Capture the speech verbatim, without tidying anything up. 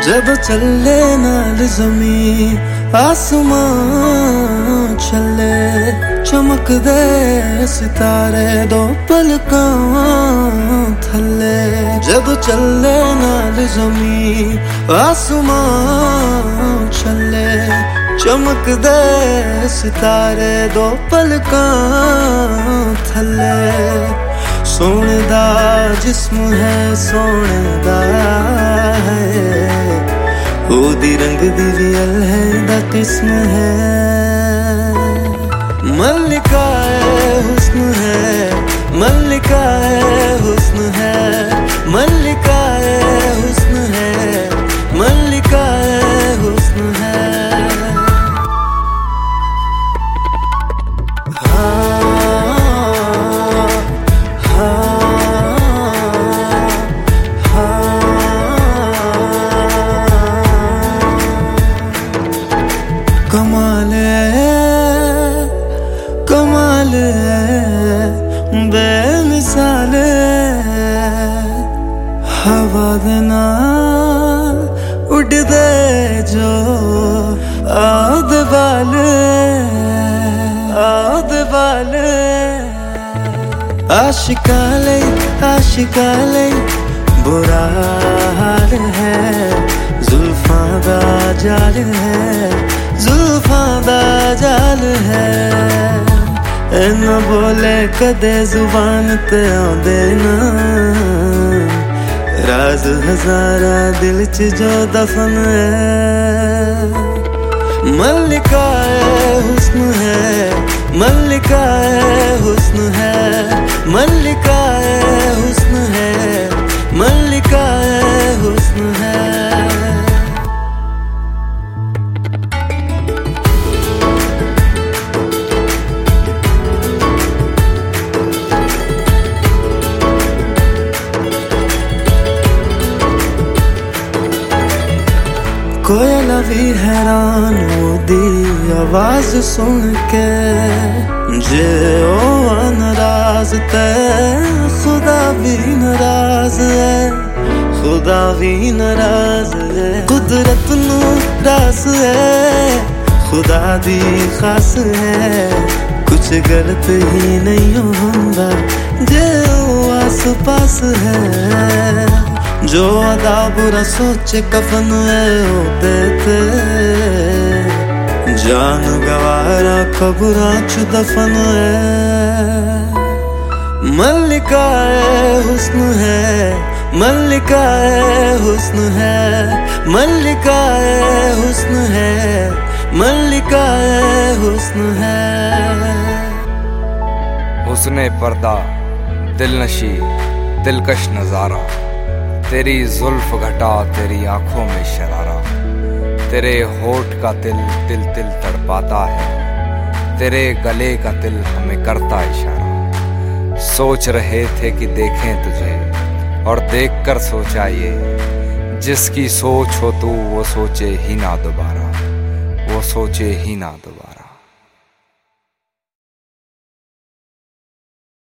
जब चले नाल ज़मीं आसमां चले, चमकदे सितारे दो पलकां थले। जब चले नाल ज़मीं आसमां चले, चमकदे सितारे दो पलकां थले। सोने दा जिस्म है सोने दा है, ओदी रंग दी भी अलहदा किस्म है। मल्लिका हुस्न है, मल्लिका हुस्न है, मल्लिका हुस्न है, मल्लिका हुस्न है। कमाल है, कमाल है, बेमिसाल है। हवा दे नाल उड़दे जो आद बाल, आद बाल। आशिका ले, आशिका ले बुरा हाल है। जुल्फां दा जाल है, जुल्फां दा जाल है। इन्ना बोले कदे जुबान ते आंदे ना, राज हजारा दिल च जो दफन है। मल्लिका हुस्न है, मल्लिका हुस्न है, मल्लिका हुस्न है, मल्लिका हुस्न है। कोयला भी हैरान ओदी आवाज सुन के, जे ओ नाराज ते खुदा भी नाराज है, खुदा भी नाराज है। कुदरत नू रास है, खुदा दी खास है। कुछ गलत ही नहीं होंदा जे ओ आस पास है। जो अदा बुरा सोचे कफन है ओदे ते, जान गवारा कब्रां च दफन है। मल्लिका हुस्न है, मल्लिका हुस्न है, मल्लिका हुस्न है, मल्लिका हुस्न है। हुस्ने पर्दा दिलनशी दिलकश नजारा, तेरी जुल्फ घटा तेरी आंखों में शरारा। तेरे होठ का तिल तिल तिल तड़पाता है, तेरे गले का तिल हमें करता इशारा। सोच रहे थे कि देखें तुझे और देखकर सोचा ये, जिसकी सोच हो तू वो सोचे ही ना दोबारा, वो सोचे ही ना दोबारा।